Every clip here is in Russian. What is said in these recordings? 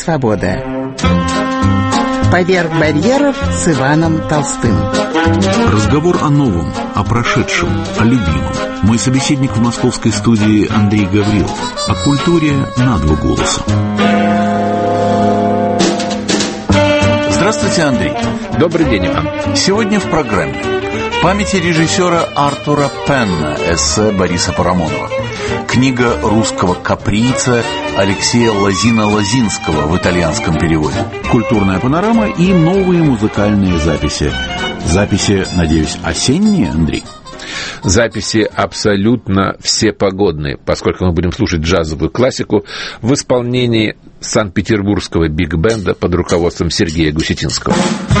свобода». «Поверх барьеров» с Иваном Толстым. Разговор о новом, о прошедшем, о любимом. Мой собеседник в московской студии Андрей Гаврилов. О культуре на два голоса. Здравствуйте, Андрей. Добрый день, Иван. Сегодня в программе памяти режиссера Артура Пенна, эссе Бориса Парамонова, книга русского каприйца Алексея Лозина-Лозинского в итальянском переводе, культурная панорама и новые музыкальные записи. Записи, надеюсь, осенние, Андрей? Записи абсолютно всепогодные, поскольку мы будем слушать джазовую классику в исполнении Санкт-Петербургского биг-бенда под руководством Сергея Гусетинского.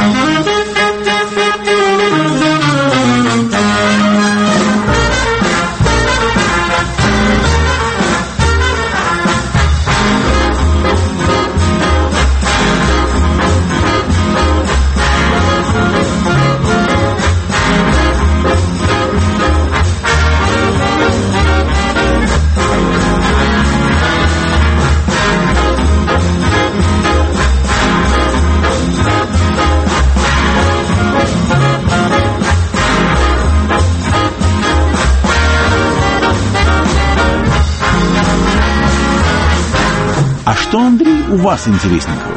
А что, Андрей, у вас интересненького?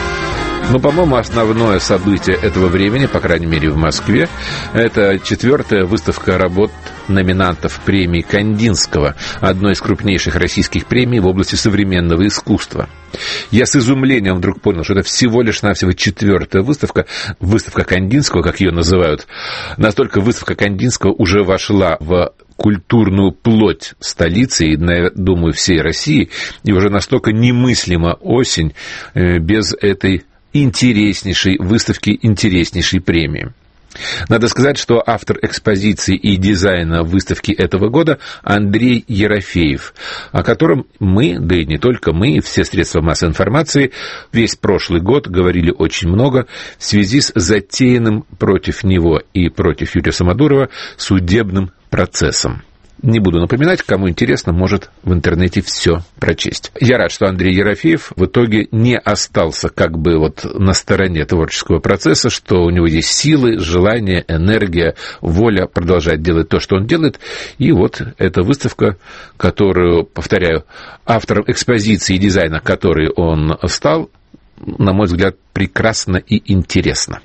Ну, по-моему, основное событие этого времени, по крайней мере в Москве, это 4-я выставка работ номинантов премии Кандинского, одной из крупнейших российских премий в области современного искусства. Я с изумлением вдруг понял, что это всего лишь навсего 4-я выставка, выставка Кандинского, как ее называют. Настолько выставка Кандинского уже вошла в культурную плоть столицы и, думаю, всей России, и уже настолько немыслима осень без этой интереснейшей выставки, интереснейшей премии. Надо сказать, что автор экспозиции и дизайна выставки этого года Андрей Ерофеев, о котором мы, да и не только мы, все средства массовой информации, весь прошлый год говорили очень много в связи с затеянным против него и против Юрия Самодурова судебным процессом. Не буду напоминать, кому интересно, может в интернете все прочесть. Я рад, что Андрей Ерофеев в итоге не остался как бы вот на стороне творческого процесса, что у него есть силы, желание, энергия, воля продолжать делать то, что он делает. И вот эта выставка, которую, повторяю, автором экспозиции и дизайна, который он стал, на мой взгляд, прекрасно и интересно.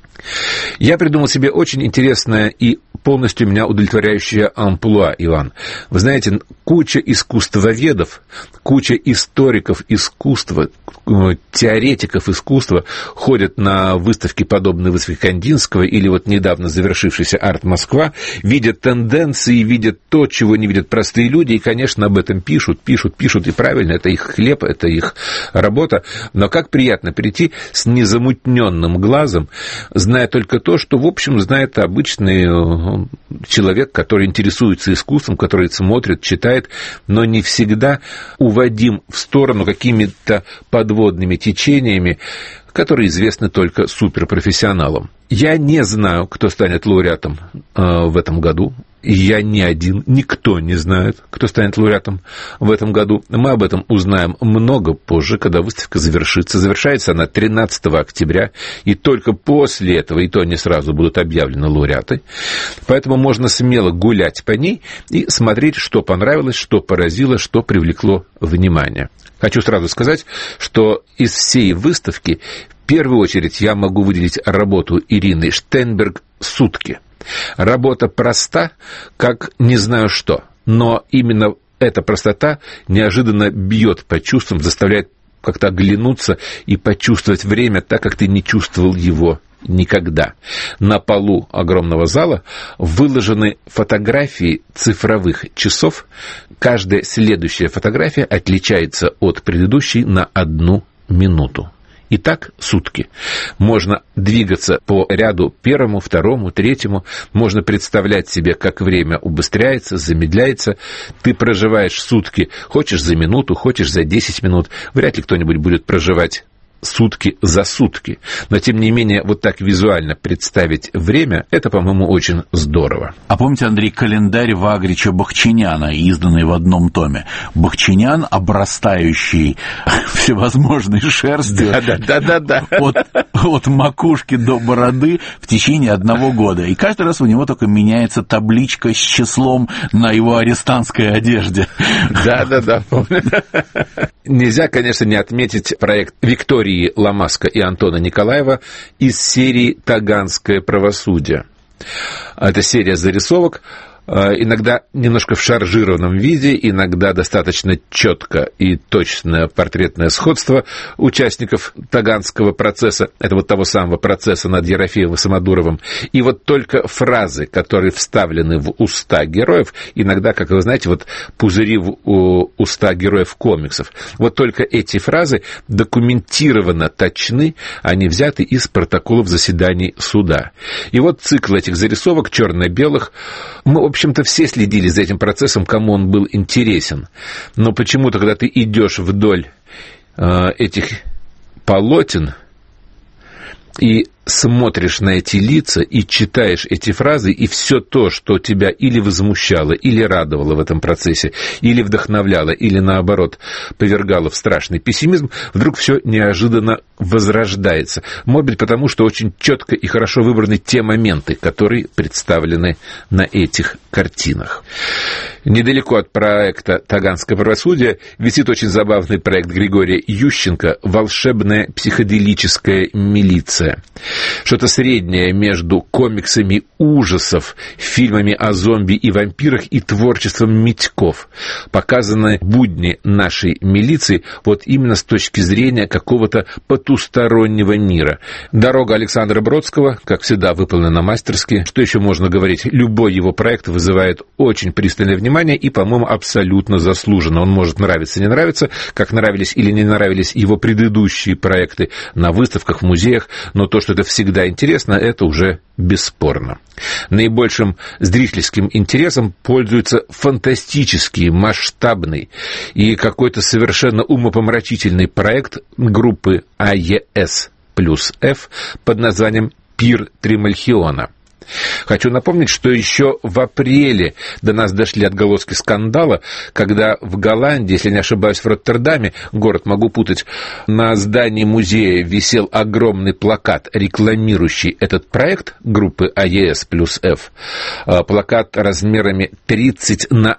Я придумал себе очень интересное и полностью меня удовлетворяющее амплуа, Иван. Вы знаете, куча искусствоведов, куча историков искусства, теоретиков искусства ходят на выставки, подобные выставке Кандинского или вот недавно завершившийся «Арт Москва», видят тенденции, видят то, чего не видят простые люди, и, конечно, об этом пишут, и правильно, это их хлеб, это их работа. Но как приятно перейти с незамутненным глазом, зная только то, что, в общем, знает обычный человек, который интересуется искусством, который смотрит, читает, но не всегда уводим в сторону какими-то подводными течениями, которые известны только суперпрофессионалам. Я не знаю, кто станет лауреатом в этом году. Я не один, никто не знает, кто станет лауреатом в этом году. Мы об этом узнаем много позже, когда выставка завершится. Завершается она 13 октября, и только после этого, и то не сразу будут объявлены лауреаты. Поэтому можно смело гулять по ней и смотреть, что понравилось, что поразило, что привлекло внимание. Хочу сразу сказать, что из всей выставки в первую очередь я могу выделить работу Ирины Штенберг «Сутки». Работа проста, как не знаю что, но именно эта простота неожиданно бьет по чувствам, заставляет как-то оглянуться и почувствовать время так, как ты не чувствовал его никогда. На полу огромного зала выложены фотографии цифровых часов. Каждая следующая фотография отличается от предыдущей на 1 минуту. И так сутки. Можно двигаться по ряду 1, 2, 3, можно представлять себе, как время убыстряется, замедляется. Ты проживаешь сутки, хочешь за минуту, хочешь за 10 минут. Вряд ли кто-нибудь будет проживать сутки за сутки. Но, тем не менее, вот так визуально представить время, это, по-моему, очень здорово. А помните, Андрей, календарь Вагрича Бахчиняна, изданный в одном томе? Бахчинян, обрастающий всевозможной шерстью от макушки до бороды в течение 1 года. И каждый раз у него только меняется табличка с числом на его арестантской одежде. Да, помню. Нельзя, конечно, не отметить проект Виктории Ламаско и Антона Николаева из серии «Таганское правосудие». Это серия зарисовок, иногда немножко в шаржированном виде, иногда достаточно четко и точное портретное сходство участников Таганского процесса, это вот того самого процесса над Ерофеевым и Самодуровым, и вот только фразы, которые вставлены в уста героев, иногда, как вы знаете, вот пузыри в уста героев комиксов, вот только эти фразы документированно точны, они взяты из протоколов заседаний суда. И вот цикл этих зарисовок черно-белых, мы, в общем-то, все следили за этим процессом, кому он был интересен. Но почему-то, когда ты идешь вдоль этих полотен и смотришь на эти лица и читаешь эти фразы, и все то, что тебя или возмущало, или радовало в этом процессе, или вдохновляло, или, наоборот, повергало в страшный пессимизм, вдруг все неожиданно возрождается. Может быть, потому что очень четко и хорошо выбраны те моменты, которые представлены на этих картинах. Недалеко от проекта «Таганское правосудие» висит очень забавный проект Григория Ющенко «Волшебная психоделическая милиция». Что-то среднее между комиксами ужасов, фильмами о зомби и вампирах и творчеством Митьков. Показаны будни нашей милиции вот именно с точки зрения какого-то потустороннего мира. Дорога Александра Бродского, как всегда, выполнена мастерски. Что еще можно говорить? Любой его проект вызывает очень пристальное внимание и, по-моему, абсолютно заслуженно. Он может нравиться, не нравиться, как нравились или не нравились его предыдущие проекты на выставках, в музеях, но то, что это всегда интересно, это уже бесспорно. Наибольшим зрительским интересом пользуется фантастический, масштабный и какой-то совершенно умопомрачительный проект группы АЕС плюс F под названием «Пир Тримальхиона». Хочу напомнить, что еще в апреле до нас дошли отголоски скандала, когда в Голландии, если не ошибаюсь, в Роттердаме, город могу путать, на здании музея висел огромный плакат, рекламирующий этот проект группы АЕС плюс F, плакат размерами 30 на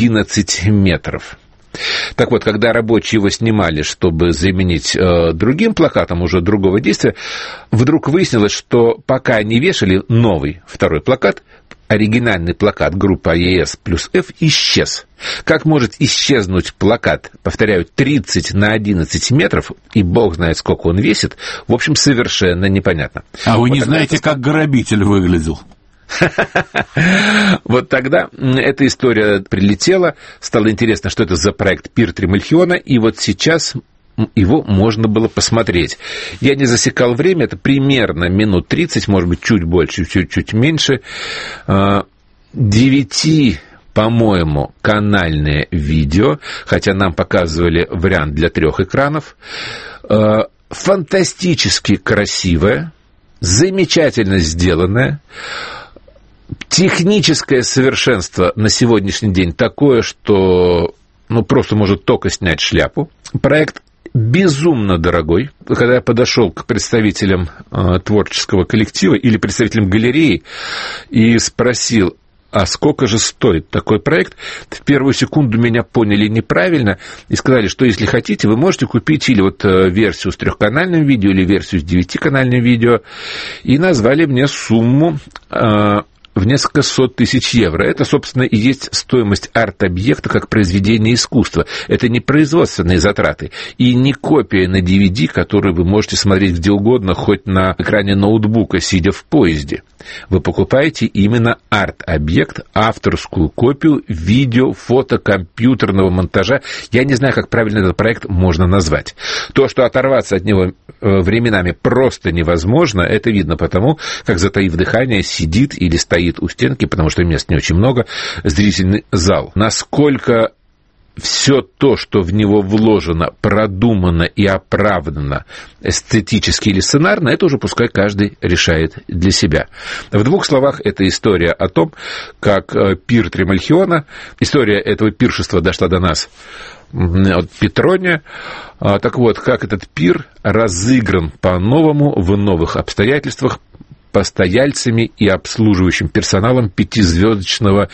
11 метров. Так вот, когда рабочие его снимали, чтобы заменить другим плакатом уже другого действия, вдруг выяснилось, что пока они вешали новый, второй плакат, оригинальный плакат группы АЕС плюс F исчез. Как может исчезнуть плакат, повторяю, 30 на 11 метров, и бог знает, сколько он весит, в общем, совершенно непонятно. А вы не знаете, как грабитель выглядел? Вот тогда эта история прилетела, стало интересно, что это за проект «Пир Тримальхиона», и вот сейчас его можно было посмотреть. Я не засекал время, это примерно минут 30, может быть, чуть больше, чуть меньше. 9, по-моему, канальное видео, хотя нам показывали вариант для 3 экранов. Фантастически красивое, замечательно сделанное. Техническое совершенство на сегодняшний день такое, что просто может только снять шляпу. Проект безумно дорогой. Когда я подошел к представителям творческого коллектива или представителям галереи и спросил, а сколько же стоит такой проект, в первую секунду меня поняли неправильно и сказали, что если хотите, вы можете купить или вот версию с 3-канальным видео, или версию с 9-канальным видео, и назвали мне сумму в несколько сот тысяч евро. Это, собственно, и есть стоимость арт-объекта как произведения искусства. Это не производственные затраты и не копия на DVD, которую вы можете смотреть где угодно, хоть на экране ноутбука, сидя в поезде. Вы покупаете именно арт-объект, авторскую копию видео, фото, компьютерного монтажа. Я не знаю, как правильно этот проект можно назвать. То, что оторваться от него временами просто невозможно, это видно потому, как, затаив дыхание, сидит или стоит у стенки, потому что мест не очень много, зрительный зал. Насколько все то, что в него вложено, продумано и оправдано эстетически или сценарно, это уже пускай каждый решает для себя. В двух словах, это история о том, как пир Тремальхиона, история этого пиршества дошла до нас от Петрония. Так вот, как этот пир разыгран по-новому в новых обстоятельствах постояльцами и обслуживающим персоналом 5-звездочного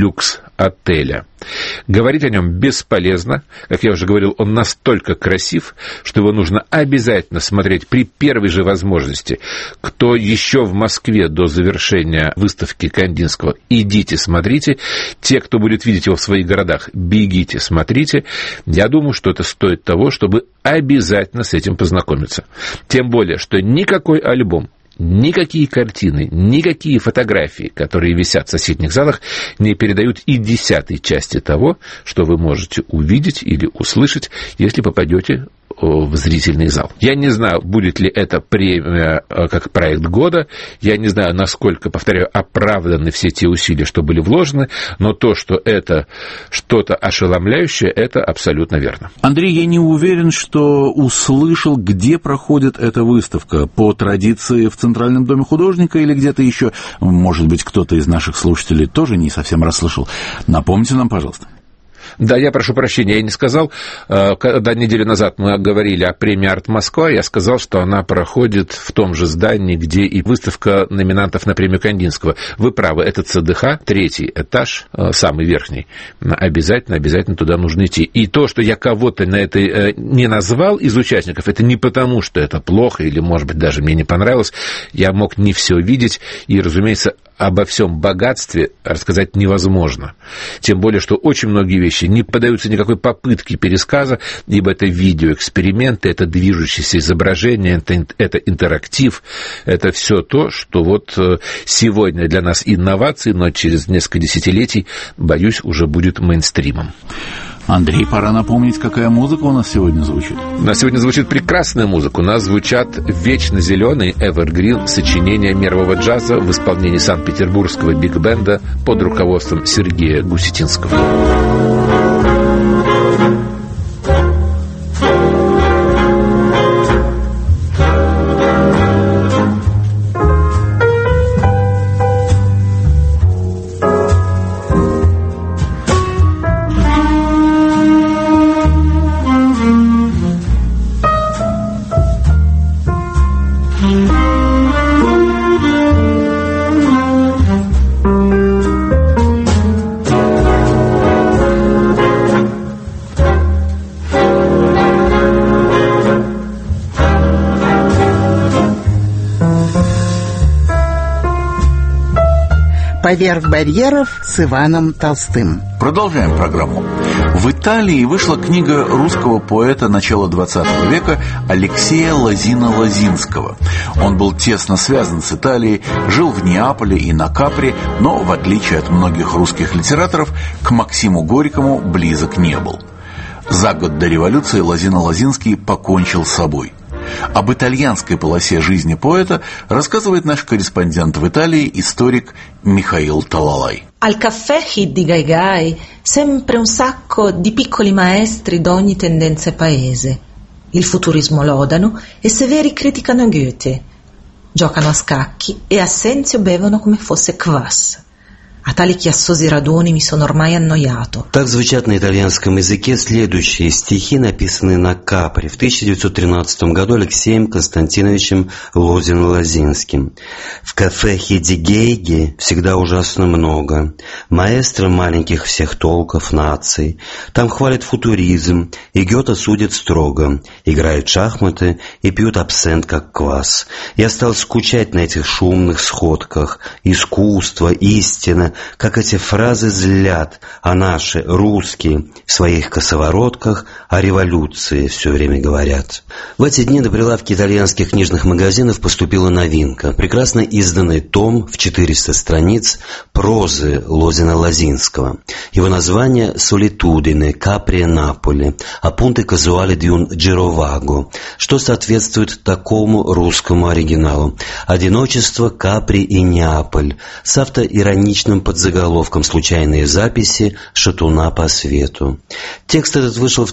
люкс-отеля. Говорить о нем бесполезно. Как я уже говорил, он настолько красив, что его нужно обязательно смотреть при первой же возможности. Кто еще в Москве до завершения выставки Кандинского, идите, смотрите. Те, кто будет видеть его в своих городах, бегите, смотрите. Я думаю, что это стоит того, чтобы обязательно с этим познакомиться. Тем более, что никакой альбом, никакие картины, никакие фотографии, которые висят в соседних залах, не передают и 10-й части того, что вы можете увидеть или услышать, если попадете в зрительный зал. Я не знаю, будет ли это премия как проект года, я не знаю, насколько, повторяю, оправданы все те усилия, что были вложены, но то, что это что-то ошеломляющее, это абсолютно верно. Андрей, я не уверен, что услышал, где проходит эта выставка. По традиции в Центральном доме художника или где-то еще? Может быть, кто-то из наших слушателей тоже не совсем расслышал. Напомните нам, пожалуйста. Да, я прошу прощения, я не сказал, когда неделю назад мы говорили о премии «Арт Москва», я сказал, что она проходит в том же здании, где и выставка номинантов на премию Кандинского. Вы правы, это ЦДХ, 3-й этаж, самый верхний. Обязательно туда нужно идти. И то, что я кого-то на это не назвал из участников, это не потому, что это плохо или, может быть, даже мне не понравилось. Я мог не все видеть, и, разумеется, обо всем богатстве рассказать невозможно. Тем более, что очень многие вещи не поддаются никакой попытке пересказа, ибо это видеоэксперименты, это движущееся изображение, это интерактив, это все то, что вот сегодня для нас инновации, но через несколько десятилетий, боюсь, уже будет мейнстримом. Андрей, пора напомнить, какая музыка у нас сегодня звучит. У нас сегодня звучит прекрасная музыка. У нас звучат вечно зеленый эвергрин сочинения мирового джаза в исполнении Санкт-Петербургского биг-бенда под руководством Сергея Гусетинского. «Поверх барьеров» с Иваном Толстым. Продолжаем программу. В Италии вышла книга русского поэта начала XX века Алексея Лозино-Лозинского. Он был тесно связан с Италией, жил в Неаполе и на Капри, но, в отличие от многих русских литераторов, к Максиму Горькому близок не был. За год до революции Лозино-Лозинский покончил с собой. Об итальянской полосе жизни поэта рассказывает наш корреспондент в Италии, историк Михаил Талалай. Al caffè di Gai Gai sempre un sacco di piccoli maestri d'ogni tendenza paese. Il futurismo lodano e severi criticano Goethe. Giocano a scacchi e a Senzio bevono come fosse kvass. А тали chiassosi raduni mi sono ormai annoiato. Так звучат на итальянском языке следующие стихи, написанные на Капри в 1913 году Алексеем Константиновичем Лозино-Лозинским. В кафе Хидигейги всегда ужасно много. Маэстро маленьких всех толков, наций. Там хвалят футуризм, и Гёте судят строго. Играют в шахматы и пьют абсент, как квас. Я стал скучать на этих шумных сходках. Искусство, истина, как эти фразы злят, а наши, русские, в своих косоворотках о революции все время говорят. В эти дни на прилавки итальянских книжных магазинов поступила новинка. Прекрасно изданный том в 400 страниц прозы Лозино-Лозинского. Его название «Солитудине, Капри, Наполи, апунты казуали di un girovago», что соответствует такому русскому оригиналу. «Одиночество, Капри и Неаполь», с автоироничным под заголовком «Случайные записи Шатуна по свету». Текст этот вышел в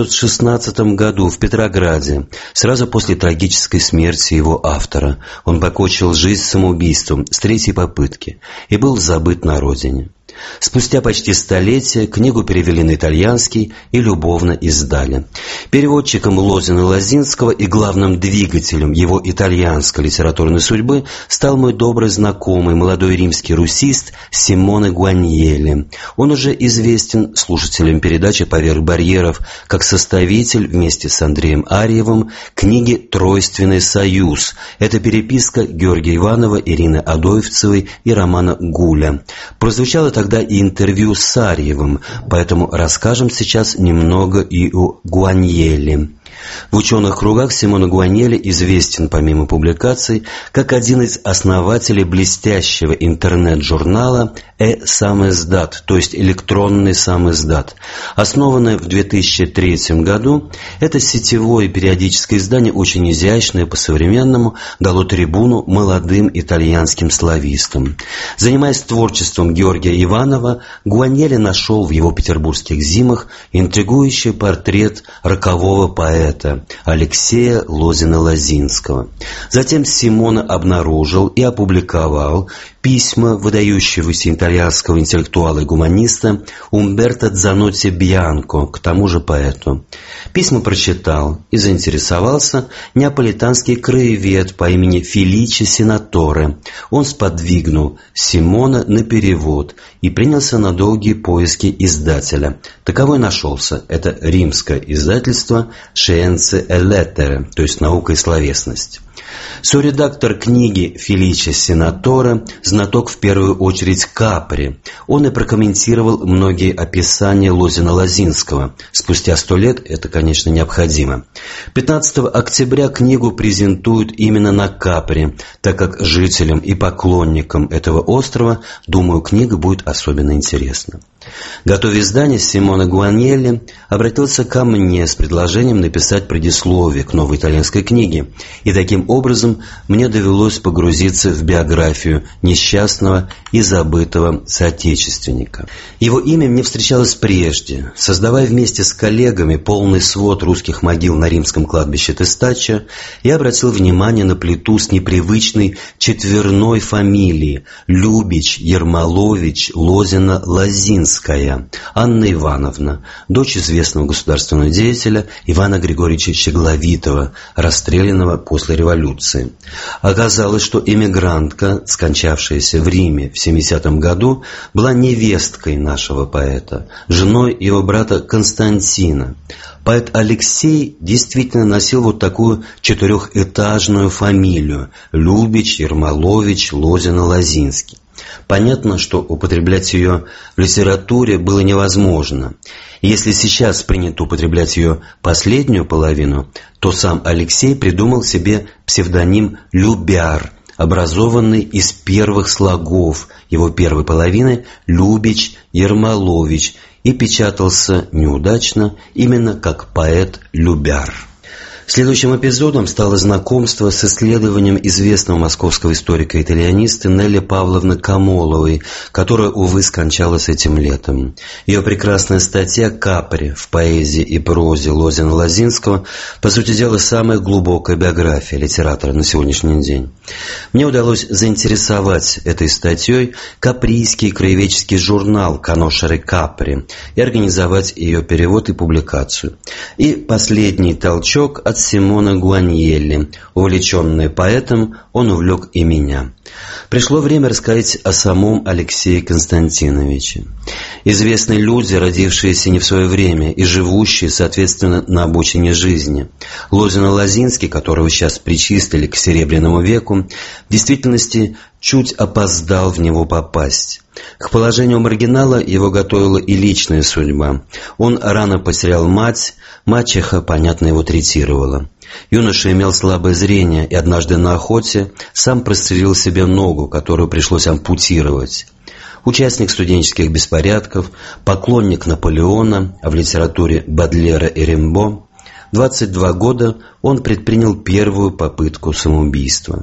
1916 году в Петрограде, сразу после трагической смерти его автора. Он покончил жизнь самоубийством с 3-й попытки и был забыт на родине. Спустя почти столетие книгу перевели на итальянский и любовно издали. Переводчиком Лозина-Лозинского и главным двигателем его итальянской литературной судьбы стал мой добрый знакомый, молодой римский русист Симоне Гуаньелли. Он уже известен слушателям передачи «Поверх барьеров» как составитель вместе с Андреем Арьевым книги «Тройственный союз». Это переписка Георгия Иванова, Ирины Адоевцевой и Романа Гуля. Прозвучало тогда и интервью с Арьевым, поэтому расскажем сейчас немного и о Гуаньелли. В ученых кругах Симоне Гуаньелли известен, помимо публикаций, как один из основателей блестящего интернет-журнала «Самиздат», то есть электронный самиздат. Основанное в 2003 году, это сетевое периодическое издание, очень изящное, по-современному, дало трибуну молодым итальянским славистам. Занимаясь творчеством Георгия Иванова, Гуаньелли нашел в его петербургских зимах интригующий портрет рокового поэта Алексея Лозина-Лозинского. Затем Симоне обнаружил и опубликовал письма выдающегося итальянского интеллектуала и гуманиста Умберто Дзанотти Бьянко к тому же поэту. Письма прочитал и заинтересовался неаполитанский краевед по имени Феличе Сенаторе. Он сподвигнул Симоне на перевод и принялся на долгие поиски издателя. Таковой нашелся. Это римское издательство «Scienze e Lettere», то есть «Наука и словесность». Соредактор книги Феличе Сенаторе знаток в первую очередь Капри. Он и прокомментировал многие описания Лозина-Лозинского. Спустя 100 лет это, конечно, необходимо. 15 октября книгу презентуют именно на Капри, так как жителям и поклонникам этого острова, думаю, книга будет особенно интересна. Готовя издание, Симоне Гуаньелли обратился ко мне с предложением написать предисловие к новой итальянской книге, и таким образом мне довелось погрузиться в биографию несчастного и забытого соотечественника. Его имя мне встречалось прежде. Создавая вместе с коллегами полный свод русских могил на римском кладбище Тестаччо, я обратил внимание на плиту с непривычной четверной фамилией Любич, Ермолович, Лозина, Лозинская. Анна Ивановна, дочь известного государственного деятеля Ивана Григорьевича Щегловитова, расстрелянного после революции. Оказалось, что эмигрантка, скончавшаяся в Риме в 70-м году, была невесткой нашего поэта, женой его брата Константина. Поэт Алексей действительно носил вот такую четырехэтажную фамилию – Любич, Ермолович, Лозина, Лозинский. Понятно, что употреблять ее в литературе было невозможно. Если сейчас принято употреблять ее последнюю половину, то сам Алексей придумал себе псевдоним Любяр, образованный из первых слогов его первой половины Любич, Ермолович, и печатался неудачно именно как поэт Любяр. Следующим эпизодом стало знакомство с исследованием известного московского историка-итальяниста Нелли Павловны Камоловой, которая, увы, скончалась этим летом. Ее прекрасная статья «Капри» в поэзии и прозе Лозина-Лозинского, по сути дела, самая глубокая биография литератора на сегодняшний день. Мне удалось заинтересовать этой статьей каприйский краеведческий журнал «Каношеры Капри» и организовать ее перевод и публикацию. И последний толчок от Симоне Гуаньелли. Увлеченный поэтом, он увлек и меня. Пришло время рассказать о самом Алексее Константиновиче. Известные люди, родившиеся не в свое время и живущие, соответственно, на обочине жизни. Лозина-Лозинский, которого сейчас причислили к Серебряному веку, в действительности чуть опоздал в него попасть. К положению маргинала его готовила и личная судьба. Он рано потерял мать, мачеха, понятно, его третировала. Юноша имел слабое зрение и однажды на охоте сам прострелил себе ногу, которую пришлось ампутировать. Участник студенческих беспорядков, поклонник Наполеона, а в литературе Бодлера и Римбо, 22 года он предпринял первую попытку самоубийства.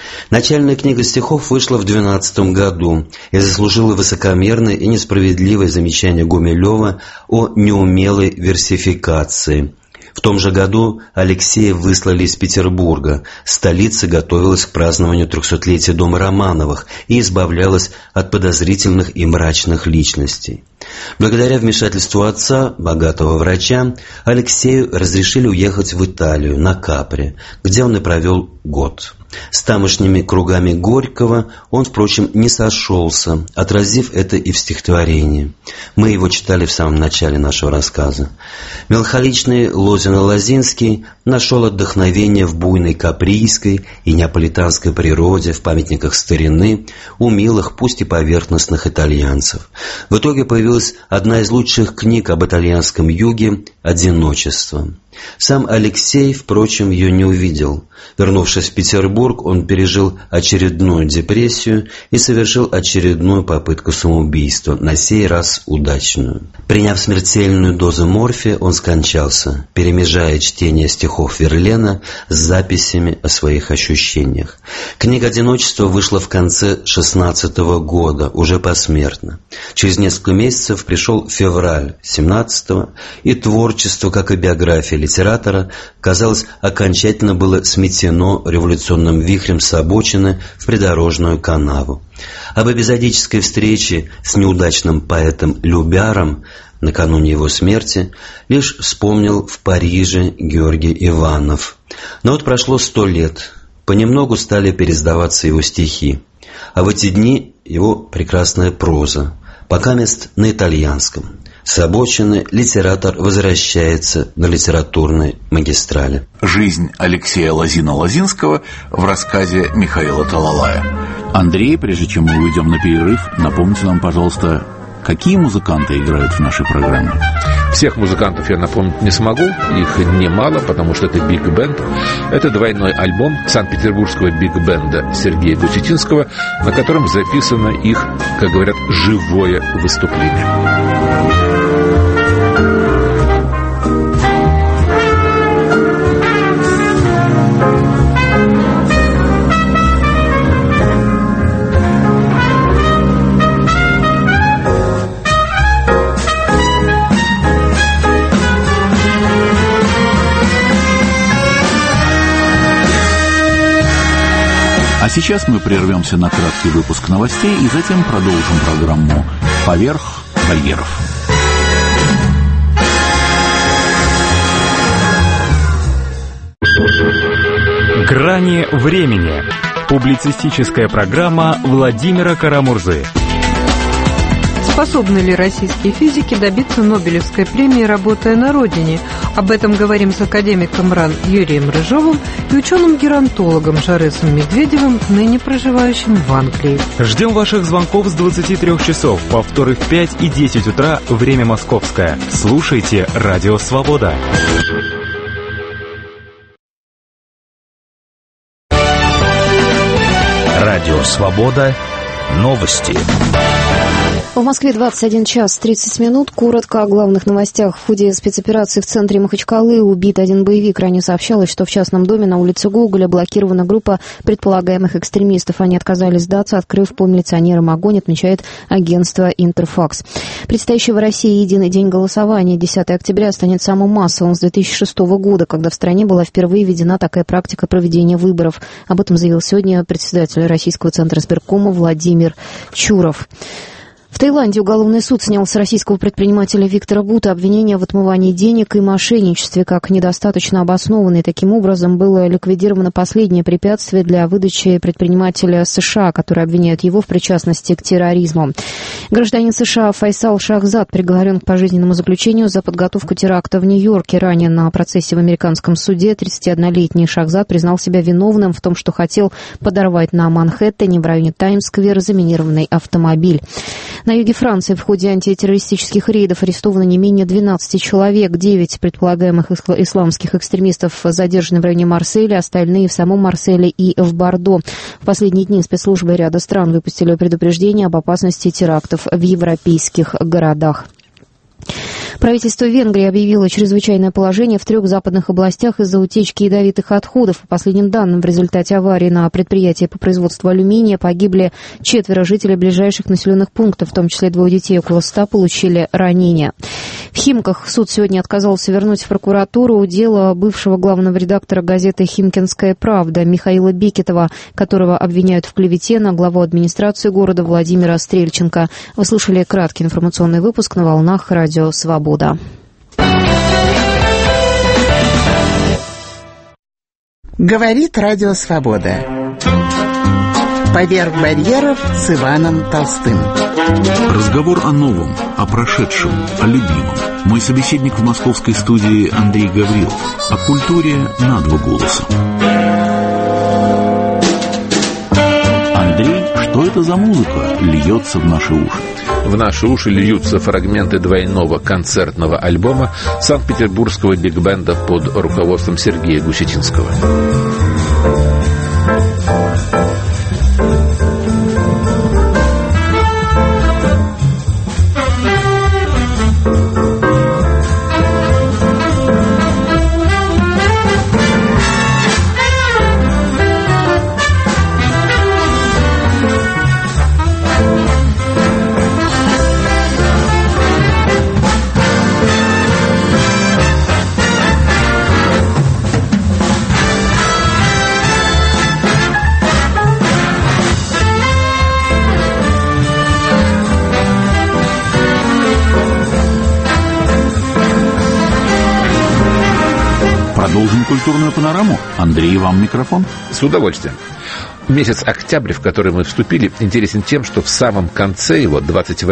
Начальная книга стихов вышла в 2012 году и заслужила высокомерное и несправедливое замечание Гумилева о неумелой версификации. В том же году Алексея выслали из Петербурга. Столица готовилась к празднованию 300-летия дома Романовых и избавлялась от подозрительных и мрачных личностей. Благодаря вмешательству отца, богатого врача, Алексею разрешили уехать в Италию, на Капри, где он и провел год. С тамошними кругами Горького он, впрочем, не сошелся, отразив это и в стихотворении. Мы его читали в самом начале нашего рассказа. Меланхоличный Лозино-Лозинский нашел отдохновение в буйной каприйской и неаполитанской природе, в памятниках старины, у милых, пусть и поверхностных итальянцев. В итоге появилась одна из лучших книг об итальянском юге «Одиночество». Сам Алексей, впрочем, ее не увидел. Вернувшись в Петербург, он пережил очередную депрессию и совершил очередную попытку самоубийства, на сей раз удачную. Приняв смертельную дозу морфия, он скончался, перемежая чтение стихов Верлена с записями о своих ощущениях. Книга «Одиночество» вышла в конце 2016 года, уже посмертно. Через несколько месяцев пришел февраль 2017, и творчество, как и биография литератора, казалось, окончательно было сметено революционным вихрем с обочины в придорожную канаву. Об эпизодической встрече с неудачным поэтом Любяром накануне его смерти лишь вспомнил в Париже Георгий Иванов. Но вот прошло 100 лет, понемногу стали переиздаваться его стихи, а в эти дни его прекрасная проза, покамест на итальянском. С обочины литератор возвращается на литературной магистрали. Жизнь Алексея Лозино-Лозинского в рассказе Михаила Талалая. Андрей, прежде чем мы уйдем на перерыв, напомните нам, пожалуйста, какие музыканты играют в нашей программе? Всех музыкантов я напомнить не смогу, их немало, потому что это биг-бенд. Это двойной альбом санкт-петербургского биг-бенда Сергея Гусетинского, на котором записано их, как говорят, живое выступление. А сейчас мы прервемся на краткий выпуск новостей и затем продолжим программу «Поверх барьеров». «Грани времени». Публицистическая программа Владимира Карамурзы. Способны ли российские физики добиться Нобелевской премии, работая на родине? Об этом говорим с академиком РАН Юрием Рыжовым и ученым-геронтологом Жаресом Медведевым, ныне проживающим в Англии. Ждем ваших звонков с 23 часов, повторы в 5 и 10 утра, время московское. Слушайте «Радио Свобода». Радио Свобода. Новости. В Москве 21 час 30 минут. Коротко о главных новостях. В ходе спецоперации в центре Махачкалы убит один боевик. Ранее сообщалось, что в частном доме на улице Гоголя блокирована группа предполагаемых экстремистов. Они отказались сдаться, открыв по милиционерам огонь, отмечает агентство «Интерфакс». Предстоящий в России единый день голосования 10 октября станет самым массовым с 2006 года, когда в стране была впервые введена такая практика проведения выборов. Об этом заявил сегодня председатель Российского центра избиркома Владимир Чуров. В Таиланде уголовный суд снял с российского предпринимателя Виктора Бута обвинения в отмывании денег и мошенничестве как недостаточно обоснованные. Таким образом, было ликвидировано последнее препятствие для выдачи предпринимателя США, который обвиняют его в причастности к терроризму. Гражданин США Файсал Шахзад приговорен к пожизненному заключению за подготовку теракта в Нью-Йорке. Ранее на процессе в американском суде 31-летний Шахзад признал себя виновным в том, что хотел подорвать на Манхэттене в районе Таймс-сквер заминированный автомобиль. На юге Франции в ходе антитеррористических рейдов арестовано не менее 12 человек. 9 предполагаемых исламских экстремистов задержаны в районе Марселя, остальные в самом Марселе и в Бордо. В последние дни спецслужбы ряда стран выпустили предупреждение об опасности терактов в европейских городах. Правительство Венгрии объявило чрезвычайное положение в 3 западных областях из-за утечки ядовитых отходов. По последним данным, в результате аварии на предприятии по производству алюминия погибли 4 жителей ближайших населенных пунктов, в том числе 2 детей, около 100 получили ранения. В Химках суд сегодня отказался вернуть в прокуратуру дело бывшего главного редактора газеты «Химкинская правда» Михаила Бекетова, которого обвиняют в клевете на главу администрации города Владимира Стрельченко. Вы слушали краткий информационный выпуск на волнах Радио Свобода. Говорит Радио Свобода. Поверх барьеров с Иваном Толстым. Разговор о новом, о прошедшем, о любимом. Мой собеседник в московской студии Андрей Гаврилов. О культуре на 2 голоса. Андрей, что это за музыка льется в наши уши? В наши уши льются фрагменты двойного концертного альбома Санкт-Петербургского биг-бенда под руководством Сергея Гусетинского. Продолжим культурную панораму. Андрей, вам микрофон. С удовольствием. Месяц октябрь, в который мы вступили, интересен тем, что в самом конце его,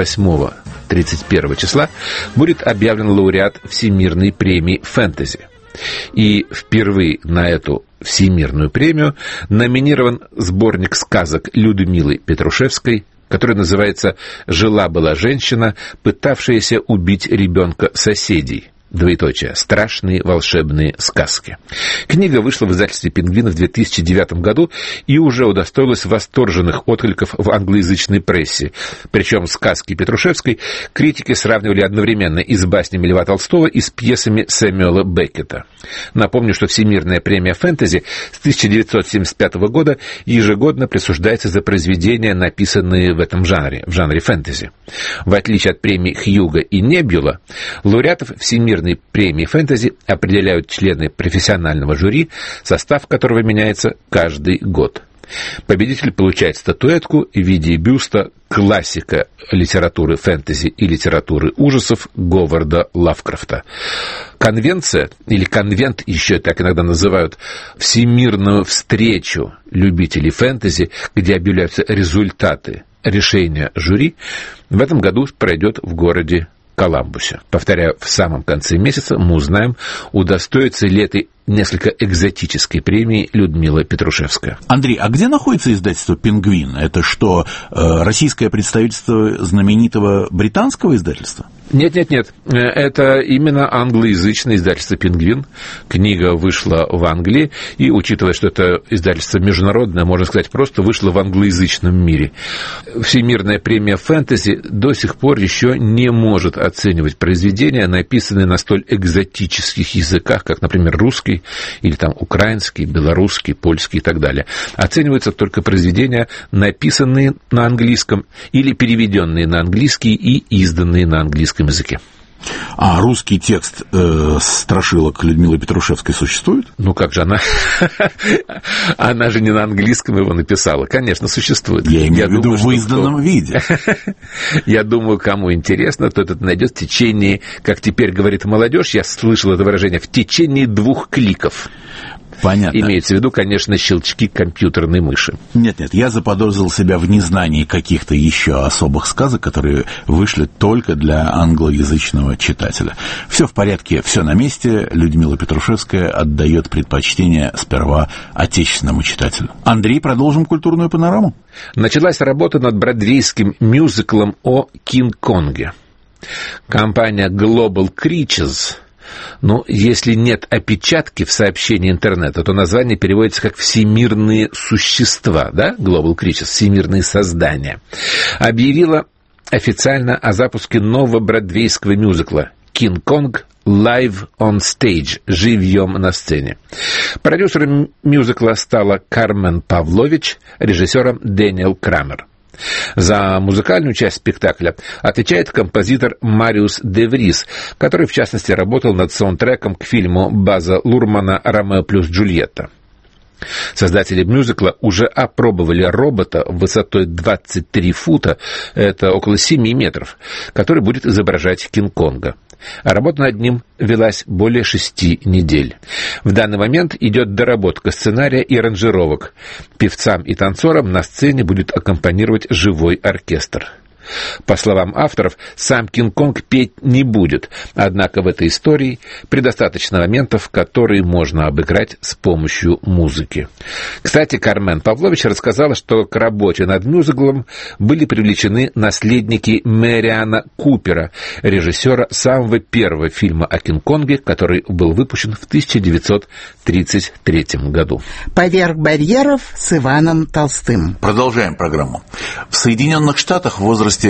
28-31 числа, будет объявлен лауреат Всемирной премии «Фэнтези». И впервые на эту Всемирную премию номинирован сборник сказок Людмилы Петрушевской, который называется «Жила-была женщина, пытавшаяся убить ребенка соседей». Страшные волшебные сказки. Книга вышла в издательстве «Пингвин» в 2009 году и уже удостоилась восторженных откликов в англоязычной прессе. Причем сказки Петрушевской критики сравнивали одновременно и с баснями Льва Толстого, и с пьесами Сэмюэла Беккета. Напомню, что Всемирная премия «Фэнтези» с 1975 года ежегодно присуждается за произведения, написанные в этом жанре, в жанре фэнтези. В отличие от премий Хьюга и Небюла, лауреатов Всемирной премии «Фэнтези» определяют члены профессионального жюри, состав которого меняется каждый год. Победитель получает статуэтку в виде бюста классика литературы фэнтези и литературы ужасов Говарда Лавкрафта. Конвенция, или конвент еще так иногда называют, всемирную встречу любителей фэнтези, где объявляются результаты решения жюри, в этом году пройдет в городе Коламбусе. Повторяю, в самом конце месяца мы узнаем, удостоится ли этой несколько экзотической премии Людмила Петрушевская. Андрей, а где находится издательство «Пингвин»? Это что, российское представительство знаменитого британского издательства? Нет. Это именно англоязычное издательство «Пингвин». Книга вышла в Англии, и, учитывая, что это издательство международное, можно сказать, просто вышло в англоязычном мире. Всемирная премия «Фэнтези» до сих пор еще не может оценивать произведения, написанные на столь экзотических языках, как, например, русский, или там украинский, белорусский, польский и так далее. Оцениваются только произведения, написанные на английском или переведенные на английский и изданные на английском языке. А русский текст страшилок Людмилы Петрушевской существует? Ну как же она? Она же не на английском его написала. Конечно, существует. Я имею в виду в изданном виде. Я думаю, кому интересно, тот это найдет в течение, как теперь говорит молодежь, я слышал это выражение, в течение 2 кликов. Понятно. Имеется в виду, конечно, щелчки компьютерной мыши. Нет, я заподозрил себя в незнании каких-то еще особых сказок, которые вышли только для англоязычного читателя. Все в порядке, все на месте. Людмила Петрушевская отдает предпочтение сперва отечественному читателю. Андрей, продолжим культурную панораму. Началась работа над бродвейским мюзиклом о Кинг-Конге. Компания Global Creatures. Ну, если нет опечатки в сообщении интернета, то название переводится как «всемирные существа», да? Global Creatures, «всемирные создания». Объявила официально о запуске нового бродвейского мюзикла «Кинг-Конг Live on Stage» «Живьем на сцене». Продюсером мюзикла стала Кармен Павлович, режиссером Дэниел Крамер. За музыкальную часть спектакля отвечает композитор Мариус де Врис, который, в частности, работал над саундтреком к фильму База Лурмана «Ромео плюс Джульетта». Создатели мюзикла уже опробовали робота высотой 23 фута, это около 7 метров, который будет изображать Кинг-Конга. А работа над ним велась более 6 недель. В данный момент идет доработка сценария и аранжировок. Певцам и танцорам на сцене будет аккомпанировать живой оркестр. По словам авторов, сам Кинг-Конг петь не будет, однако в этой истории предостаточно моментов, которые можно обыграть с помощью музыки. Кстати, Кармен Павлович рассказала, что к работе над мюзиклом были привлечены наследники Мэриана Купера, режиссера самого первого фильма о Кинг-Конге, который был выпущен в 1933 году. «Поверх барьеров» с Иваном Толстым. Продолжаем программу. В Соединенных Штатах в возрасте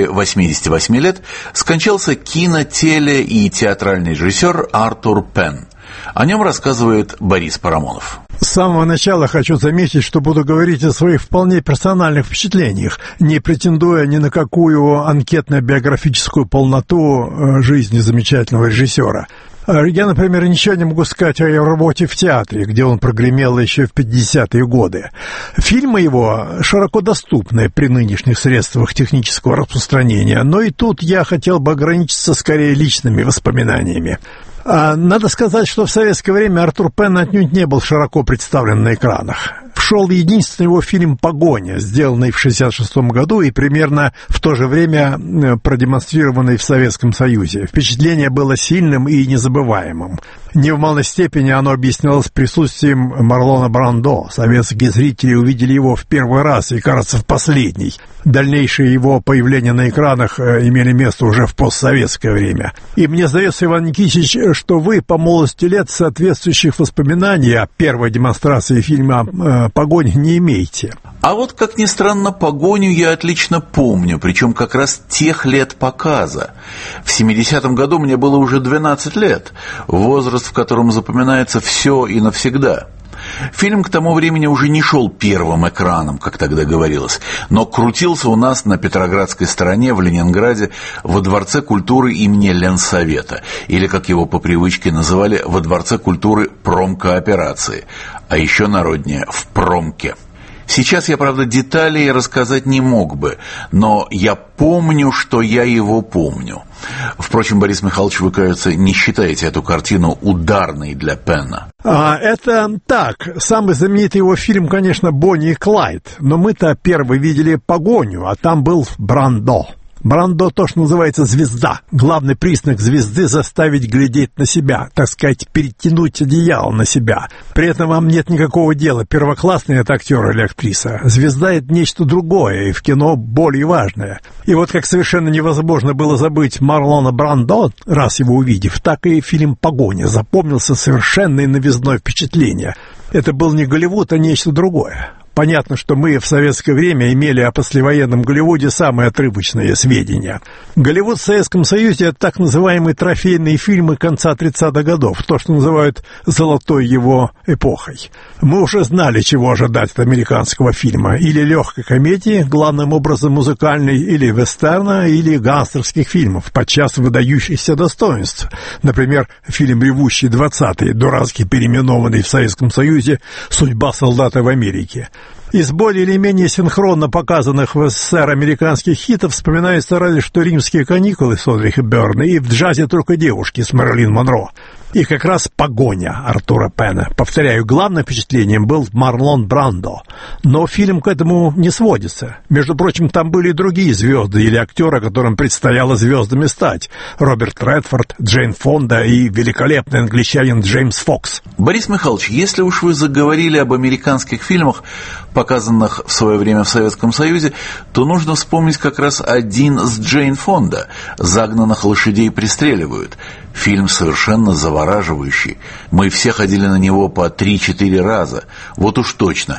88 лет скончался кино-, теле- и театральный режиссер Артур Пенн. О нем рассказывает Борис Парамонов. С самого начала хочу заметить, что буду говорить о своих вполне персональных впечатлениях, не претендуя ни на какую анкетно-биографическую полноту жизни замечательного режиссера. Я, например, ничего не могу сказать о его работе в театре, где он прогремел еще в 50-е годы. Фильмы его широко доступны при нынешних средствах технического распространения, но и тут я хотел бы ограничиться скорее личными воспоминаниями. Надо сказать, что в советское время Артур Пенн отнюдь не был широко представлен на экранах. Шел единственный его фильм «Погоня», сделанный в 1966 году и примерно в то же время продемонстрированный в Советском Союзе. Впечатление было сильным и незабываемым. Не в малой степени оно объяснялось присутствием Марлона Брандо. Советские зрители увидели его в первый раз и, кажется, в последний. Дальнейшие его появления на экранах имели место уже в постсоветское время. И мне сдается, Иван Никитич, что вы по молодости лет соответствующих воспоминаний о первой демонстрации фильма «Погонь» не имеете. А вот, как ни странно, «Погоню» я отлично помню, причем как раз тех лет показа. В 70-м году мне было уже 12 лет, возраст, в котором запоминается все и навсегда. Фильм к тому времени уже не шел первым экраном, как тогда говорилось, но крутился у нас на Петроградской стороне в Ленинграде во Дворце культуры имени Ленсовета, или, как его по привычке называли, во Дворце культуры промкооперации, а еще народнее в Промке. Сейчас я, правда, деталей рассказать не мог бы, но я помню, что я его помню. Впрочем, Борис Михайлович, вы, кажется, не считаете эту картину ударной для Пенна. Это так. Самый знаменитый его фильм, конечно, «Бонни и Клайд», но мы-то первый видели «Погоню», а там был Брандо. Брандо то, что называется звезда. Главный признак звезды — заставить глядеть на себя, так сказать, перетянуть одеяло на себя. При этом вам нет никакого дела, первоклассный это актер или актриса. Звезда — это нечто другое, и в кино более важное. И вот как совершенно невозможно было забыть Марлона Брандо, раз его увидев, так и фильм «Погоня» запомнился совершенно новизной впечатление. Это был не Голливуд, а нечто другое. Понятно, что мы в советское время имели о послевоенном Голливуде самые отрывочные сведения. Голливуд в Советском Союзе — это так называемые трофейные фильмы конца 30-х годов, то, что называют «золотой его эпохой». Мы уже знали, чего ожидать от американского фильма. Или легкой комедии, главным образом музыкальной, или вестерна, или гангстерских фильмов, подчас выдающихся достоинств. Например, фильм «Ревущие 20-е», дурацки переименованный в Советском Союзе «Судьба солдата в Америке». Из более или менее синхронно показанных в СССР американских хитов вспоминаются разве что «Римские каникулы» с Одри Хепберн и «В джазе только девушки» с Мэрилин Монро. И как раз «Погоня» Артура Пенна. Повторяю, главным впечатлением был Марлон Брандо. Но фильм к этому не сводится. Между прочим, там были и другие звезды или актеры, которым предстояло звездами стать. Роберт Редфорд, Джейн Фонда и великолепный англичанин Джеймс Фокс. Борис Михайлович, если уж вы заговорили об американских фильмах, показанных в свое время в Советском Союзе, то нужно вспомнить как раз один с Джейн Фонда «Загнанных лошадей пристреливают». Фильм совершенно завораживающий. Мы все ходили на него по 3-4 раза. Вот уж точно.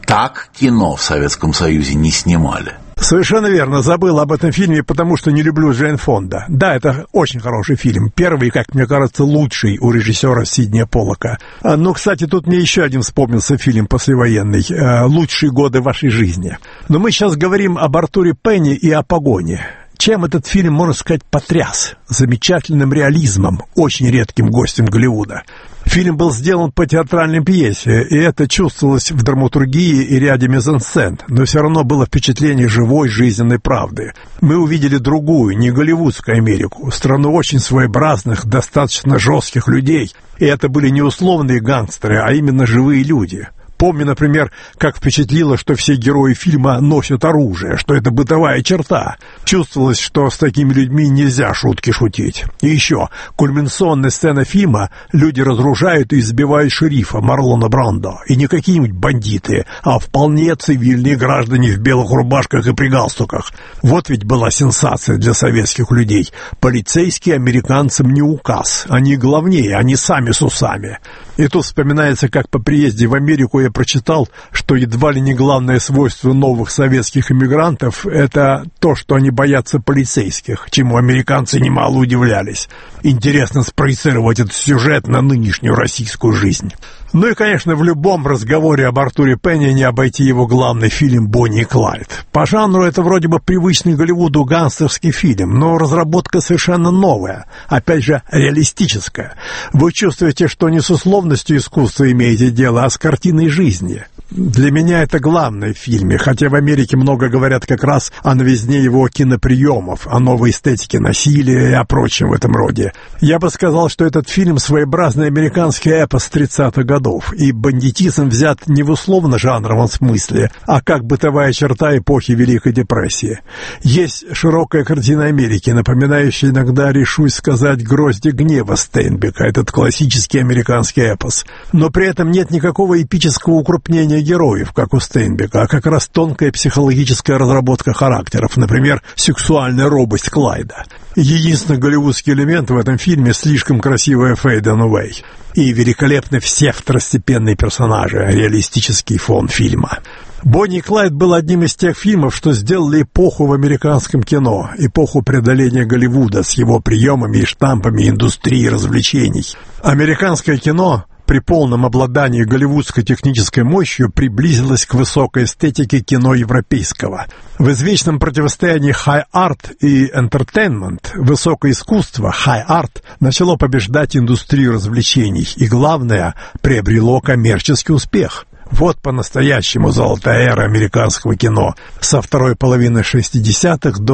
Так кино в Советском Союзе не снимали. Совершенно верно. Забыл об этом фильме, потому что не люблю Джейн Фонда. Да, это очень хороший фильм. Первый, как мне кажется, лучший у режиссера Сиднея Поллака. Но, кстати, тут мне еще один вспомнился фильм послевоенный «Лучшие годы вашей жизни». Но мы сейчас говорим об Артуре Пенне и о погоне. Чем этот фильм, можно сказать, потряс? Замечательным реализмом, очень редким гостем Голливуда. Фильм был сделан по театральной пьесе, и это чувствовалось в драматургии и ряде мизансцен, но все равно было впечатление живой жизненной правды. Мы увидели другую, не голливудскую Америку, страну очень своеобразных, достаточно жестких людей, и это были не условные гангстеры, а именно живые люди. Помню, например, как впечатлило, что все герои фильма носят оружие, что это бытовая черта. Чувствовалось, что с такими людьми нельзя шутки шутить. И еще, кульминационная сцена фильма: люди разоружают и избивают шерифа Марлона Брандо. И не какие-нибудь бандиты, а вполне цивильные граждане в белых рубашках и при галстуках. Вот ведь была сенсация для советских людей. Полицейские американцам не указ. Они главнее, они сами с усами. И тут вспоминается, как по приезде в Америку я прочитал, что едва ли не главное свойство новых советских иммигрантов – это то, что они боятся полицейских, чему американцы немало удивлялись. Интересно спроецировать этот сюжет на нынешнюю российскую жизнь. Ну и, конечно, в любом разговоре об Артуре Пенне не обойти его главный фильм «Бонни и Клайд». По жанру это вроде бы привычный Голливуду гангстерский фильм, но разработка совершенно новая, опять же, реалистическая. Вы чувствуете, что не с условностью искусства имеете дело, а с картиной жизни. Для меня это главное в фильме, хотя в Америке много говорят как раз о новизне его киноприемов, о новой эстетике насилия и о прочем в этом роде. Я бы сказал, что этот фильм своеобразный американский эпос 30-х годов, и бандитизм взят не в условно-жанровом смысле, а как бытовая черта эпохи Великой депрессии. Есть широкая картина Америки, напоминающая иногда, решусь сказать, «Грозди гнева» Стейнбека, этот классический американский эпос. Но при этом нет никакого эпического укрупнения героев, как у Стейнбека, а как раз тонкая психологическая разработка характеров, например, сексуальная робость Клайда. Единственный голливудский элемент в этом фильме — слишком красивая Faye Dunaway. И великолепны все второстепенные персонажи, реалистический фон фильма. «Бонни и Клайд» был одним из тех фильмов, что сделали эпоху в американском кино, эпоху преодоления Голливуда с его приемами и штампами индустрии развлечений. Американское кино при полном обладании голливудской технической мощью приблизилось к высокой эстетике кино европейского. В извечном противостоянии high art и entertainment высокое искусство, high art, начало побеждать индустрию развлечений и, главное, приобрело коммерческий успех. Вот по-настоящему золотая эра американского кино со второй половины 60-х до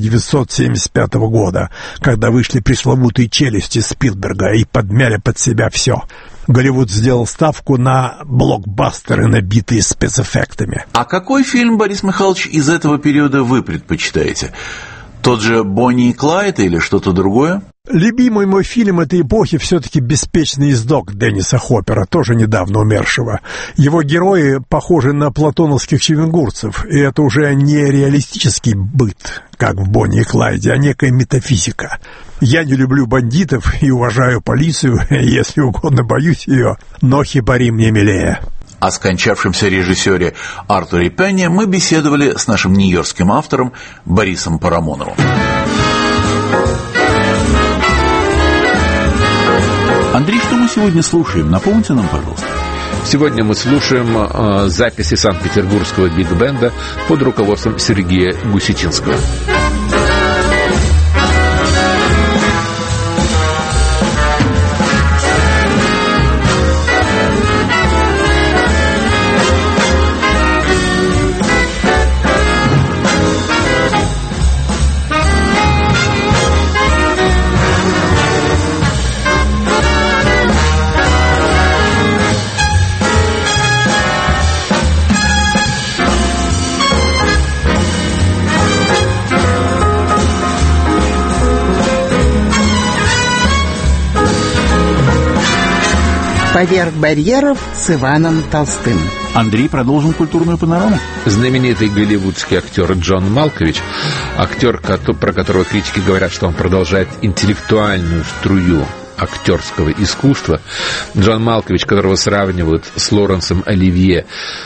1975 года, когда вышли пресловутые «Челюсти» Спилберга и подмяли под себя все. Голливуд сделал ставку на блокбастеры, набитые спецэффектами. А какой фильм, Борис Михайлович, из этого периода вы предпочитаете? Тот же «Бонни и Клайд» или что-то другое? Любимый мой фильм этой эпохи все-таки «Беспечный ездок» Денниса Хоппера, тоже недавно умершего. Его герои похожи на платоновских чевенгурцев, и это уже не реалистический быт, как в «Бонни и Клайде», а некая метафизика. Я не люблю бандитов и уважаю полицию, если угодно боюсь ее, но хибари мне милее. О скончавшемся режиссере Артуре Пенне мы беседовали с нашим нью-йоркским автором Борисом Парамоновым. Андрей, что мы сегодня слушаем? Напомните нам, пожалуйста. Сегодня мы слушаем записи Санкт-Петербургского биг-бенда под руководством Сергея Гусетинского. «Поверх барьеров» с Иваном Толстым. Андрей, продолжим культурную панораму. Знаменитый голливудский актер Джон Малкович, актер, про которого критики говорят, что он продолжает интеллектуальную струю актерского искусства. Джон Малкович, которого сравнивают с Лоренсом Оливье,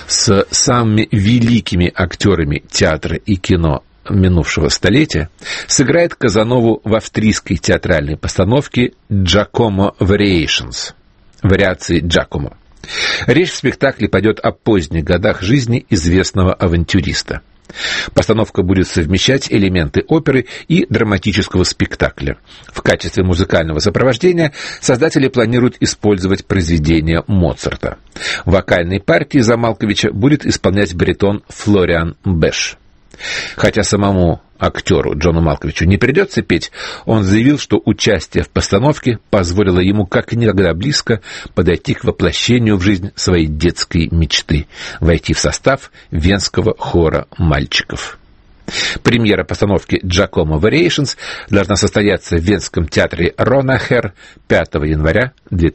с самыми великими актерами театра и кино минувшего столетия, сыграет Казанову в австрийской театральной постановке «Джакомо Variations» – «Вариации Джакомо». Речь в спектакле пойдет о поздних годах жизни известного авантюриста. Постановка будет совмещать элементы оперы и драматического спектакля. В качестве музыкального сопровождения создатели планируют использовать произведения Моцарта. Вокальные партии за Малковича будет исполнять баритон Флориан Беш. Хотя самому актеру Джону Малковичу не придется петь, он заявил, что участие в постановке позволило ему как никогда близко подойти к воплощению в жизнь своей детской мечты – войти в состав венского хора мальчиков. Премьера постановки «Джакомо Variations» должна состояться в Венском театре Ронахер 5 января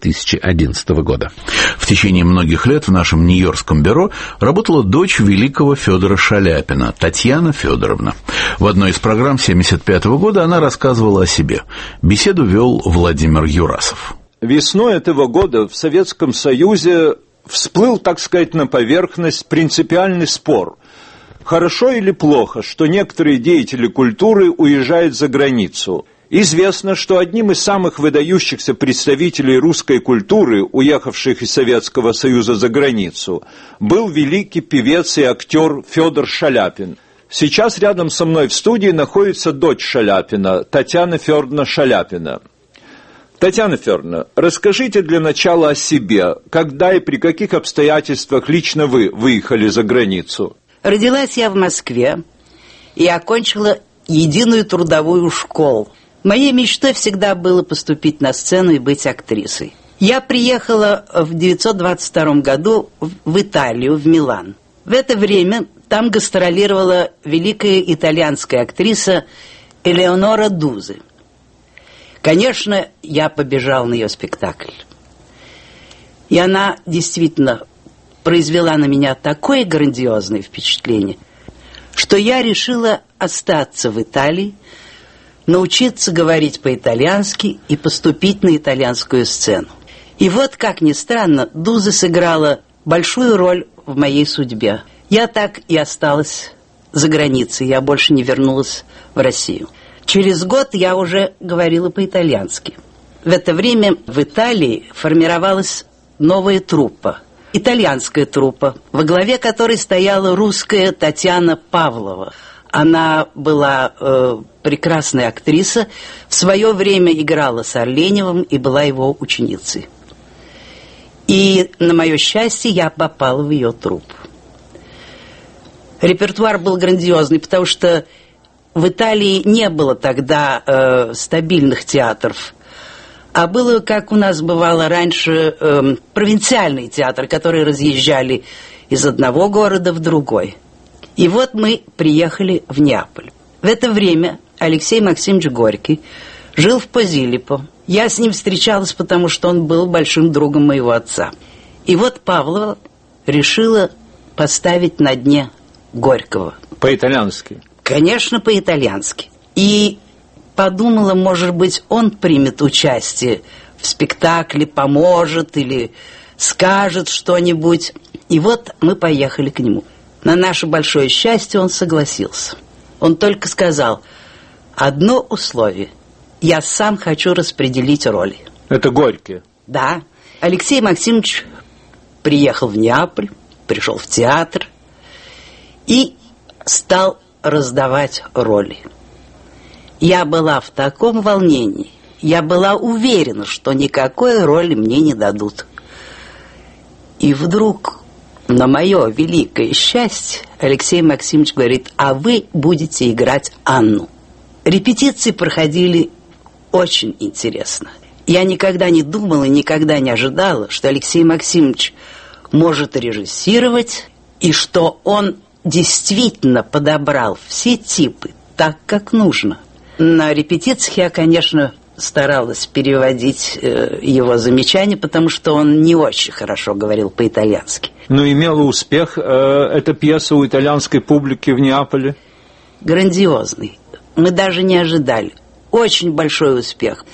2011 года. В течение многих лет в нашем Нью-Йоркском бюро работала дочь великого Федора Шаляпина, Татьяна Федоровна. В одной из программ 1975 года она рассказывала о себе. Беседу вел Владимир Юрасов. Весной этого года в Советском Союзе всплыл, так сказать, на поверхность принципиальный спор. Хорошо или плохо, что некоторые деятели культуры уезжают за границу? Известно, что одним из самых выдающихся представителей русской культуры, уехавших из Советского Союза за границу, был великий певец и актер Федор Шаляпин. Сейчас рядом со мной в студии находится дочь Шаляпина, Татьяна Федоровна Шаляпина. Татьяна Федоровна, расскажите для начала о себе, когда и при каких обстоятельствах лично вы выехали за границу? Родилась я в Москве и окончила единую трудовую школу. Моей мечтой всегда было поступить на сцену и быть актрисой. Я приехала в 1922 году в Италию, в Милан. В это время там гастролировала великая итальянская актриса Элеонора Дузи. Конечно, я побежала на ее спектакль. И она действительно произвела на меня такое грандиозное впечатление, что я решила остаться в Италии, научиться говорить по-итальянски и поступить на итальянскую сцену. И вот, как ни странно, Дуза сыграла большую роль в моей судьбе. Я так и осталась за границей, я больше не вернулась в Россию. Через год я уже говорила по-итальянски. В это время в Италии формировалась новая труппа, итальянская труппа, во главе которой стояла русская Татьяна Павлова. Она была прекрасная актриса, в свое время играла с Орленевым и была его ученицей. И, на мое счастье, я попала в ее труппу. Репертуар был грандиозный, потому что в Италии не было тогда стабильных театров, а было, как у нас бывало раньше, провинциальный театр, которые разъезжали из одного города в другой. И вот мы приехали в Неаполь. В это время Алексей Максимович Горький жил в Позилипо. Я с ним встречалась, потому что он был большим другом моего отца. И вот Павлова решила поставить на дне Горького. По-итальянски? Конечно, по-итальянски. И подумала, может быть, он примет участие в спектакле, поможет или скажет что-нибудь. И вот мы поехали к нему. На наше большое счастье он согласился. Он только сказал: одно условие. Я сам хочу распределить роли. Это Горький? Да. Алексей Максимович приехал в Неаполь, пришел в театр и стал раздавать роли. Я была в таком волнении. Я была уверена, что никакой роли мне не дадут. И вдруг, на мое великое счастье, Алексей Максимович говорит: а вы будете играть Анну. Репетиции проходили очень интересно. Я никогда не думала, никогда не ожидала, что Алексей Максимович может режиссировать, и что он действительно подобрал все типы так, как нужно. На репетициях я, конечно, старалась переводить его замечания, потому что он не очень хорошо говорил по-итальянски. Но имела успех эта пьеса у итальянской публики в Неаполе? Грандиозный. Мы даже не ожидали. Очень большой успех.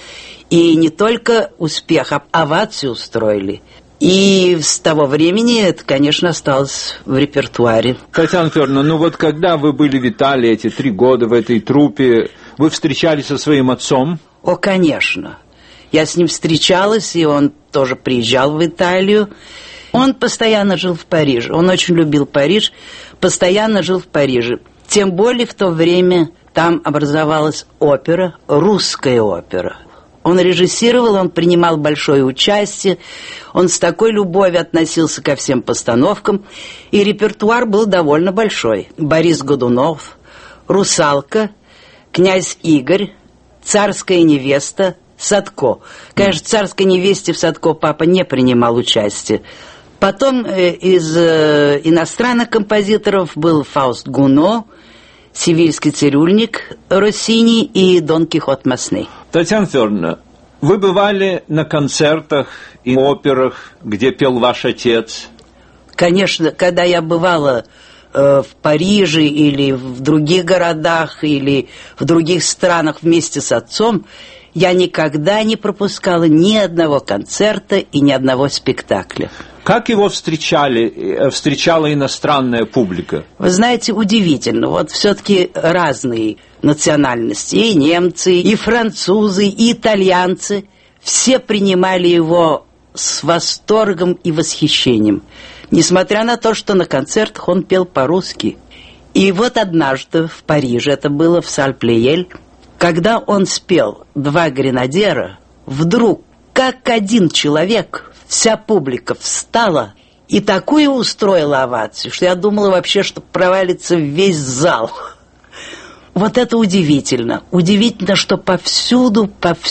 И не только успех, а овацию устроили. И с того времени это, конечно, осталось в репертуаре. Татьяна Федоровна, ну вот когда вы были в Италии эти 3 года в этой труппе, вы встречались со своим отцом? О, конечно. Я с ним встречалась, и он тоже приезжал в Италию. Он постоянно жил в Париже. Он очень любил Париж, постоянно жил в Париже. Тем более в то время там образовалась опера, русская опера. Он режиссировал, он принимал большое участие, он с такой любовью относился ко всем постановкам, и репертуар был довольно большой. Борис Годунов, «Русалка», «Князь Игорь», «Царская невеста», «Садко». Конечно, в «Царской невесте» в «Садко» папа не принимал участие. Потом из иностранных композиторов был Фауст Гуно, «Севильский цирюльник» Россини и «Дон Кихот Масны». Татьяна Федоровна, вы бывали на концертах и операх, где пел ваш отец? Конечно, когда я бывала в Париже или в других городах, или в других странах вместе с отцом, я никогда не пропускала ни одного концерта и ни одного спектакля. Как его встречала иностранная публика? Вы знаете, удивительно. Вот все-таки разные национальности. И немцы, и французы, и итальянцы. Все принимали его с восторгом и восхищением. Несмотря на то, что на концертах он пел по-русски. И вот однажды в Париже, это было в Саль-Плеель, когда он спел «Два гренадера», вдруг, как один человек, вся публика встала и такую устроила овацию, что я думала вообще, что провалится весь зал. Вот это удивительно. Удивительно, что повсюду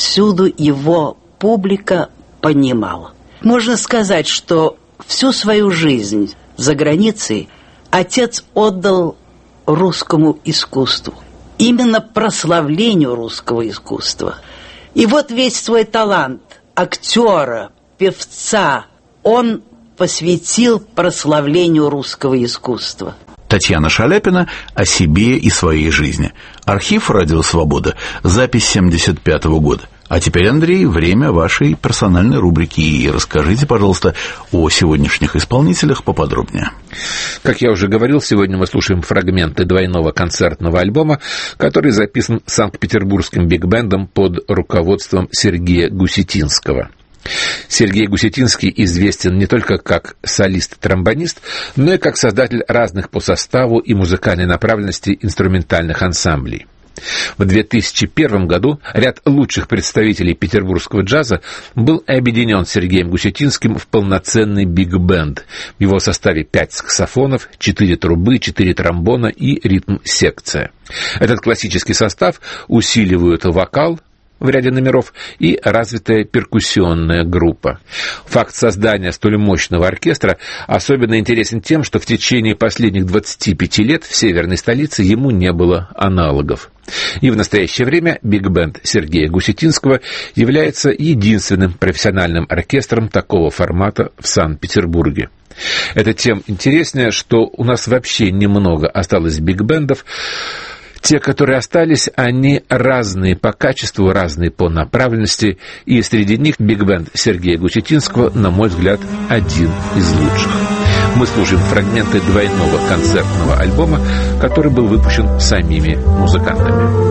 его публика понимала. Можно сказать, что всю свою жизнь за границей отец отдал русскому искусству. Именно прославлению русского искусства. И вот весь свой талант актера, певца он посвятил прославлению русского искусства. Татьяна Шаляпина о себе и своей жизни. Архив «Радио Свобода». Запись 1975 года. А теперь, Андрей, время вашей персональной рубрики. И расскажите, пожалуйста, о сегодняшних исполнителях поподробнее. Как я уже говорил, сегодня мы слушаем фрагменты двойного концертного альбома, который записан Санкт-Петербургским биг-бендом под руководством Сергея Гусетинского. Сергей Гусетинский известен не только как солист-тромбонист, но и как создатель разных по составу и музыкальной направленности инструментальных ансамблей. В 2001 году ряд лучших представителей петербургского джаза был объединен Сергеем Гусетинским в полноценный биг-бенд. В его составе 5 саксофонов, 4 трубы, 4 тромбона и ритм-секция. Этот классический состав усиливает вокал в ряде номеров и развитая перкуссионная группа. Факт создания столь мощного оркестра особенно интересен тем, что в течение последних 25 лет в северной столице ему не было аналогов. И в настоящее время биг-бенд Сергея Гусетинского является единственным профессиональным оркестром такого формата в Санкт-Петербурге. Это тем интереснее, что у нас вообще немного осталось биг-бендов. Те, которые остались, они разные по качеству, разные по направленности, и среди них биг-бенд Сергея Гусетинского, на мой взгляд, один из лучших. Мы слушаем фрагменты двойного концертного альбома, который был выпущен самими музыкантами.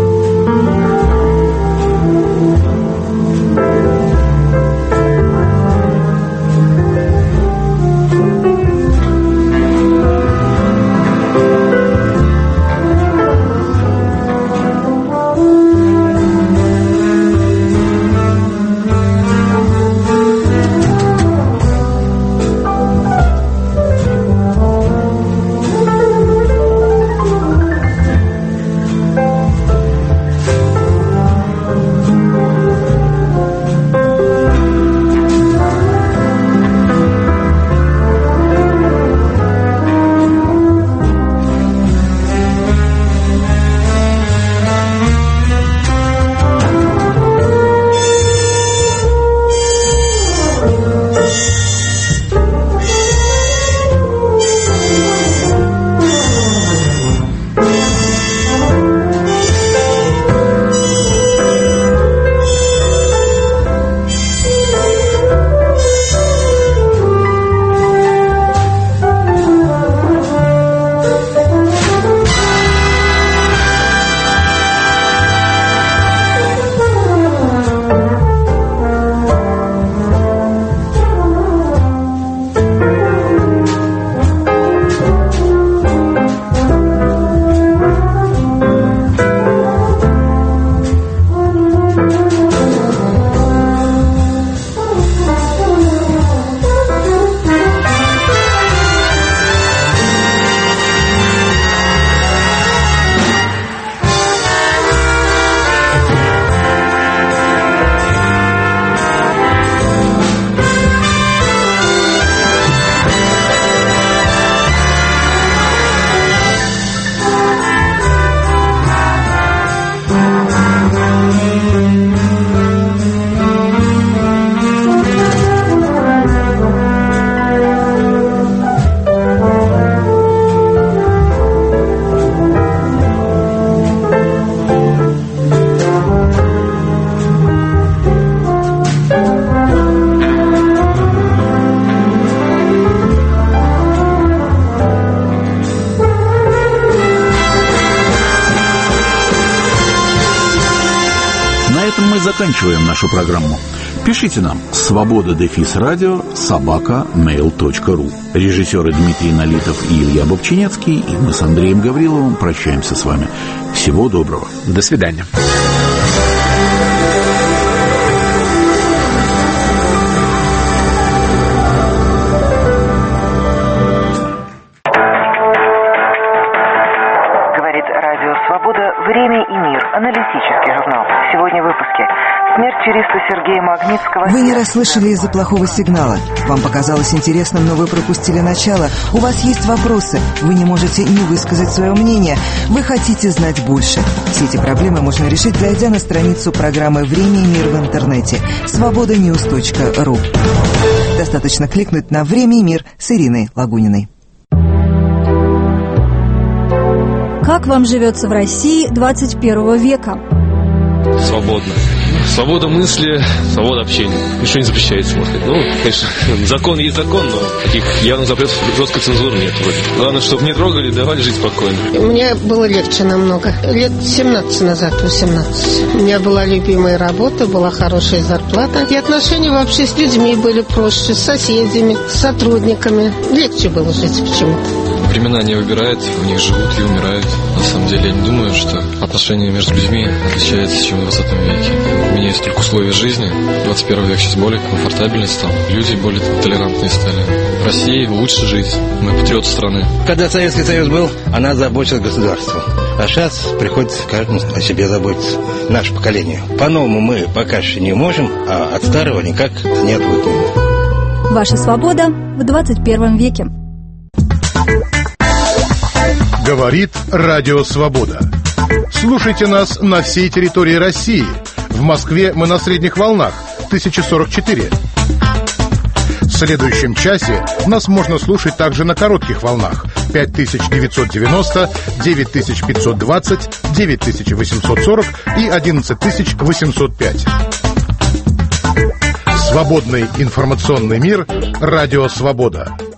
заканчиваем нашу программу. Пишите нам svoboda-radio@mail.ru. Режиссеры Дмитрий Налитов и Илья Бобчинецкий, и мы с Андреем Гавриловым прощаемся с вами. Всего доброго. До свидания. «Время и мир». Аналитический журнал. Сегодня в выпуске. Смерть юриста Сергея Магнитского. Вы не расслышали из-за плохого сигнала. Вам показалось интересным, но вы пропустили начало. У вас есть вопросы. Вы не можете не высказать свое мнение. Вы хотите знать больше. Все эти проблемы можно решить, зайдя на страницу программы «Время и мир» в интернете. svobodanews.ru. Достаточно кликнуть на «Время и мир» с Ириной Лагуниной. Как вам живется в России 21 века? Свободно. Свобода мысли, свобода общения. Ничего не запрещается, можно сказать. Ну, конечно, закон есть закон, но таких явных запретов жесткой цензуры нет вроде. Главное, чтобы не трогали, давали жить спокойно. Мне было легче намного. Лет 17 назад, 18. У меня была любимая работа, была хорошая зарплата. И отношения вообще с людьми были проще, с соседями, с сотрудниками. Легче было жить почему-то. Времена не выбирают, в них живут и умирают. На самом деле, я не думаю, что отношения между людьми отличаются, чем в 20 веке. Меняются только условия жизни. 21 век сейчас более комфортабельный стал. Люди более толерантные стали. В России лучше жить. Мы патриоты страны. Когда Советский Союз был, она заботилась государством. А сейчас приходится каждому о себе заботиться. Наше поколение. По-новому мы пока что не можем, а от старого никак не отвыкнем. Ваша свобода в 21 веке. Говорит Радио Свобода. Слушайте нас на всей территории России. В Москве мы на средних волнах 1044. В следующем часе нас можно слушать также на коротких волнах 5990, 9520, 9840 и 11805. Свободный информационный мир. Радио Свобода.